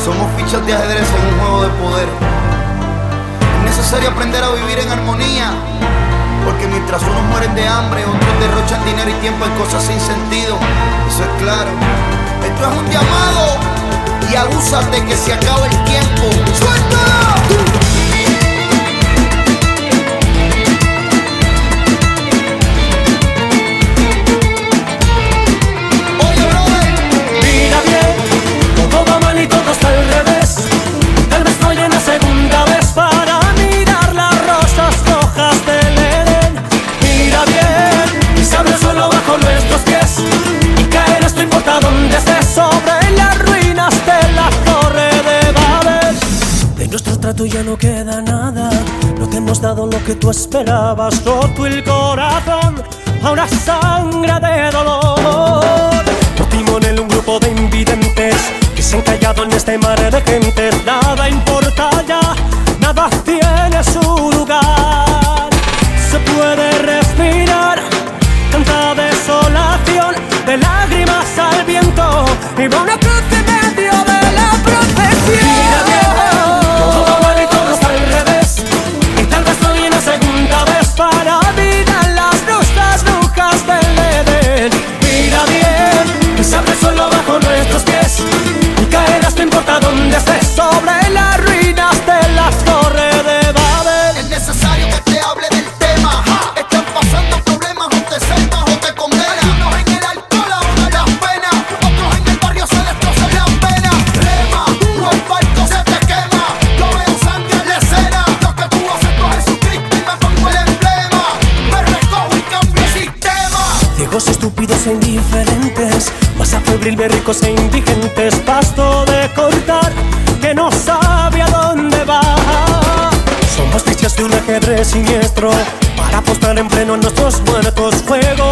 Somos fichas de ajedrez en un juego de poder. Es necesario aprender a vivir en armonía, porque mientras unos mueren de hambre, otros derrochan dinero y tiempo en cosas sin sentido. Eso es claro. Esto es un llamado y abúsate que se acaba el tiempo. ¡Suelta! Ya no queda nada, no te hemos dado lo que tú esperabas. Roto el corazón a una sangre de dolor. Por timón un grupo de invidentes que se han callado en este mar de gente. Nada importa ya, nada tiene su lugar. Se puede respirar, tanta desolación, de lágrimas al viento y va una cruz en medio de la profesión. Para mirar las brujas del Edén. Mira bien, que se abre solo bajo nuestros pies y caerás no importa dónde estés, sobre las ruinas de las torres de Babel. Es necesario que te hable del tema. Están pasando problemas, o te salvas o te condenas. Unos en el alcohol ahogan las penas, otros en el barrio se destrozan las venas. Rema, tu asfalto se te quema, yo veo sangre en la escena. Lo que tú haces con Jesucristo y me pongo el emblema. Me recojo y cambio el sistema. Ciegos, estúpidos e indiferentes, masa febril de ricos e indigentes, pasto de cortar que no sabe a dónde va. Somos fichas de un ajedrez siniestro para apostar en pleno a nuestros muertos. Juego